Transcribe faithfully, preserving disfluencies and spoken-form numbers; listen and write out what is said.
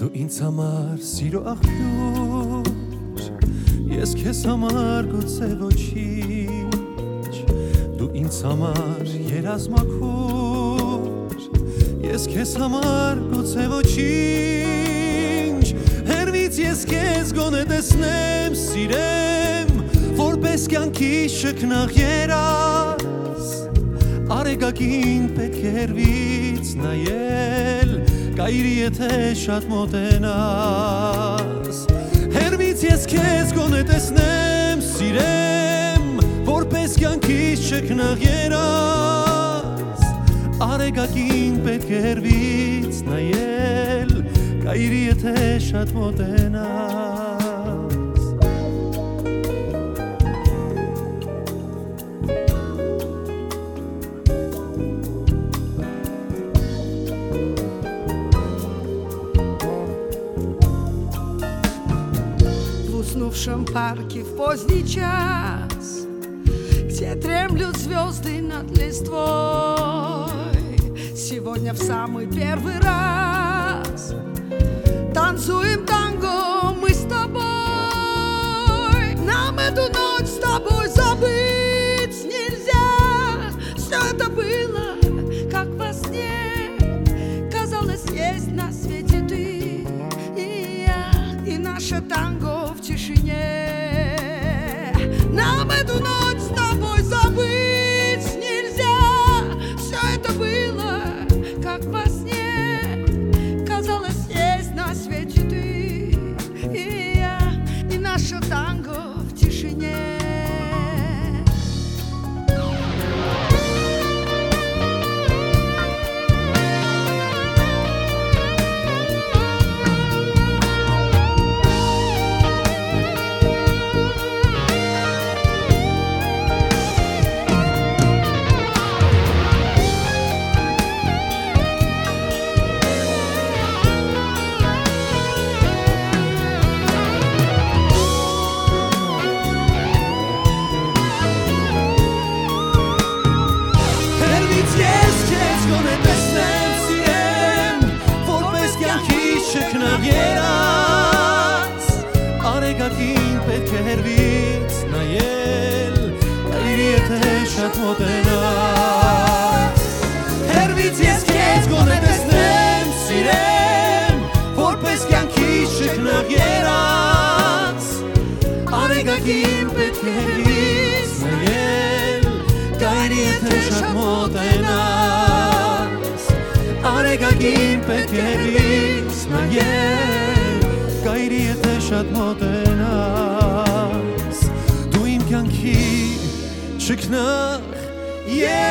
Դու ինձ համար սիրո աղբյուր, ես քեզ համար գուցե ոչինչ, դու ինձ համար երազմաքուր, ես քեզ համար գուցե ոչինչ, հեռվից ես քեզ գոնե տեսնեմ, սիրեմ, որպես կյանքիս շքնաղ երաս, արեգակին պետք է հեռվից նայել, կայրի եթե շատ մոտենաս, հեռվից ես քեզ գոնե տեսնեմ, սիրեմ, որպես կյանքիս շքնաղ երաս, արեգակին պետք է հեռվից նայել, կայրի եթե շատ մոտենաս. В уснувшем парке в поздний час, где дремлют звезды над листвой, сегодня в самый первый раз танцуем танго мы с тобой. Нам эту ночь с тобой забыть нельзя. Все это было, как во сне. Казалось, есть на свете ты и я, и наше танго в тишине. Нам эту ночь с тобой забыть нельзя. Все это было, как во сне. Казалось, есть на свете ты и я, и наше танго в тишине. Շքնաղ երաս, արեգակին պետք է հեռվից նայել, կայրի եթե շատ մոտենաս, հեռվից ես քեզ գոնե տեսնեմ, սիրեմ, որպես կյանքիս շքնաղ երաս, արեգակին պետք է հեռվից նայել, կայրի եթե շատ մոտենաս, արեգակին պետք է հեռվից նայել, կայրի եթե շատ մոտենաս, դու իմ կյանքի շքնաղ երաս.